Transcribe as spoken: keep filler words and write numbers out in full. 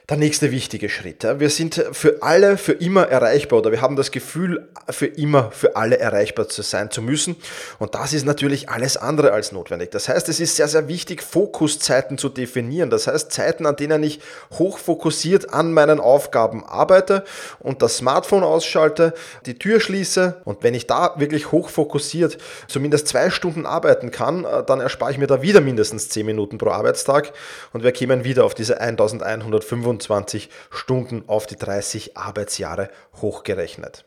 Der nächste wichtige Schritt. Wir sind für alle für immer erreichbar oder wir haben das Gefühl, für immer für alle erreichbar zu sein zu müssen. Und das ist natürlich alles andere als notwendig. Das heißt, es ist sehr, sehr wichtig, Fokuszeiten zu definieren. Das heißt, Zeiten, an denen ich hochfokussiert an meinen Aufgaben arbeite und das Smartphone ausschalte, die Tür schließe. Und wenn ich da wirklich hochfokussiert zumindest zwei Stunden arbeiten kann, dann erspare ich mir da wieder mindestens zehn Minuten pro Arbeitstag und wir kämen wieder auf diese eintausendeinhundertfünfundzwanzig Stunden auf die dreißig Arbeitsjahre hochgerechnet.